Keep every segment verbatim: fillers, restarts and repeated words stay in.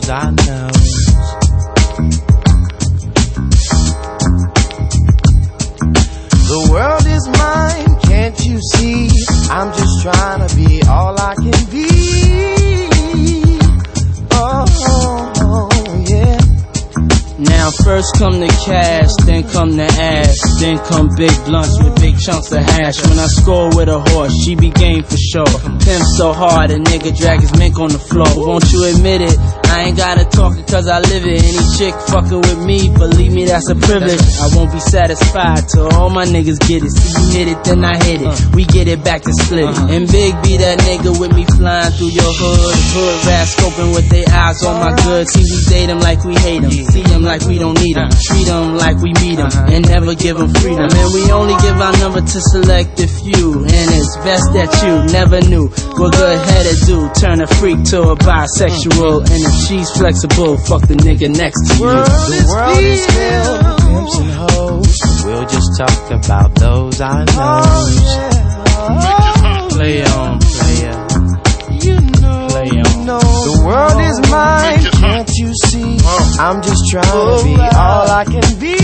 those I know. The world is mine, can't you see? I'm just trying to be all I can be. Oh, oh, oh yeah. Now first come the cash, then come the ass, then come big blunts with big chunks of hash. When I score with a horse, she be game for sure. Pimp so hard, a nigga drag his mink on the floor. Won't you admit it? I ain't gotta talk it cause I live it. Any chick fucking with me, believe me, that's a privilege. I won't be satisfied till all my niggas get it. See you hit it, then I hit it. We get it back to split it. And Big be that nigga with me flying through your hood. Hood rats scoping with their eyes on my goods. See we date them like we hate them. See them like we don't need them. Treat them like we meet them. And never give them freedom. And we only give our number to select a few. And it's best that you never knew what good headed do. Turn a freak to a bisexual. And if she's flexible, fuck the nigga next to you. The world is filled with pimps and hoes. We'll just talk about those I know. Play on, player. You know, Play on. you know. The world is mine, can't you see? I'm just trying to be all I can be.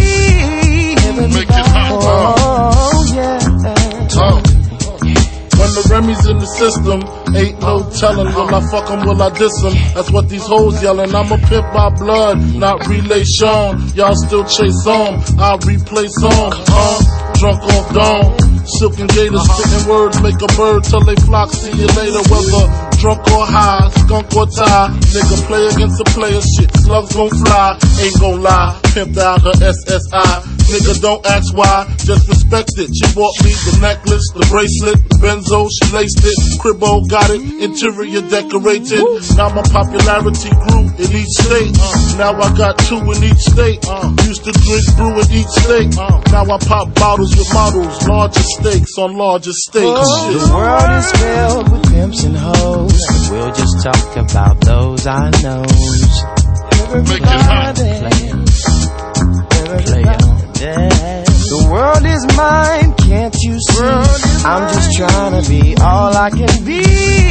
Oh, yeah. Oh. When the Remy's in the system, ain't no telling. Will I fuck 'em, will I diss 'em? That's what these hoes yelling. I'm a pimp by blood, not relation. Y'all still chase on, I'll replay song. Uh, drunk off dawn. Silk and Jada spitting words, make a bird till they flock. See you later, whether drunk or high, skunk or tie. Nigga play against a player, shit, slugs gon' fly. Ain't gon' lie, pimped out her S S I. Nigga don't ask why, just respect it. She bought me the necklace, the bracelet, the benzo, she laced it. Cribbo got it, interior decorated. Now my popularity grew in each state. Now I got two in each state. Used to drink brew in each state. Now I pop bottles with models, larger stakes on larger stakes. Oh, the world is filled with pimps and hoes. We'll just talk about those I know. Everybody, everybody. The world is mine, can't you see? I'm just trying to be all I can be.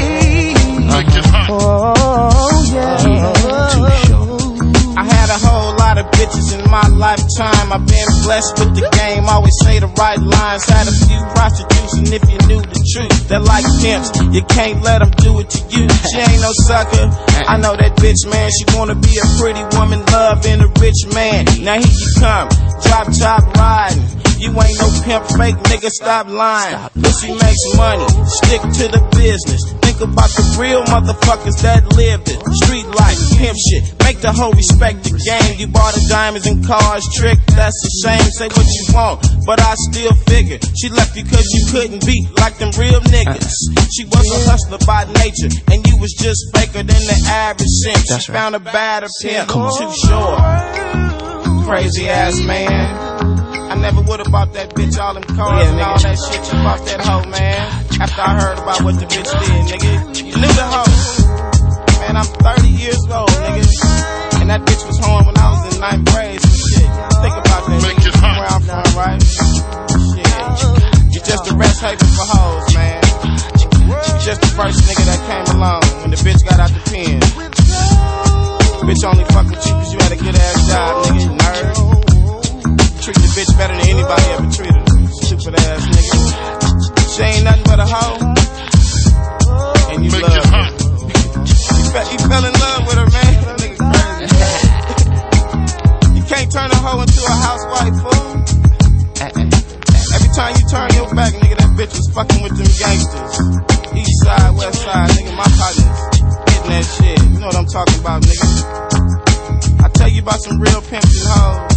Oh, yeah. I had a whole lot of bitches in my lifetime. I've been blessed with the game, always say the right lines. Had a few prostitutes, and if you knew the truth, they're like pimps, you can't let them do it to you. She ain't no sucker, I know that bitch, man. She wanna be a pretty woman, loving a rich man. Now here you come, drop top riding. You ain't no pimp, fake nigga, stop lying. Pussy makes money, stick to the business. Think about the real motherfuckers that live it. Street life, pimp shit, make the whole respect the game. You bought the diamonds and cars, trick, that's a shame. Say what you want, but I still figure she left you cause you couldn't be like them real niggas. She was a hustler by nature, and you was just faker than the average simp. She found a badder pimp, too short. Crazy ass man. I never would have bought that bitch all them cars yeah, and all that shit. You bought that hoe, man. After I heard about what the bitch did, nigga. You knew the hoe. Man, I'm thirty years old, nigga. And that bitch was home when I was in ninth grade. So shit, think about that, nigga. Where I'm from, right? Shit. You're just a rest haven for hoes, man. You're just the first nigga that came along when the bitch got out the pen. Bitch only fuck with you cause you had a good ass job, nigga. Nerd. Treat the bitch better than anybody ever treated her. Stupid ass nigga. She ain't nothing but a hoe. And you love her. You, fe- you fell in love with her, man. That nigga crazy. You can't turn a hoe into a housewife, fool. Every time you turn your back, nigga, that bitch was fucking with them gangsters. East side, west side, nigga, my partners hitting that shit. You know what I'm talking about, nigga. I tell you about some real pimps and hoes.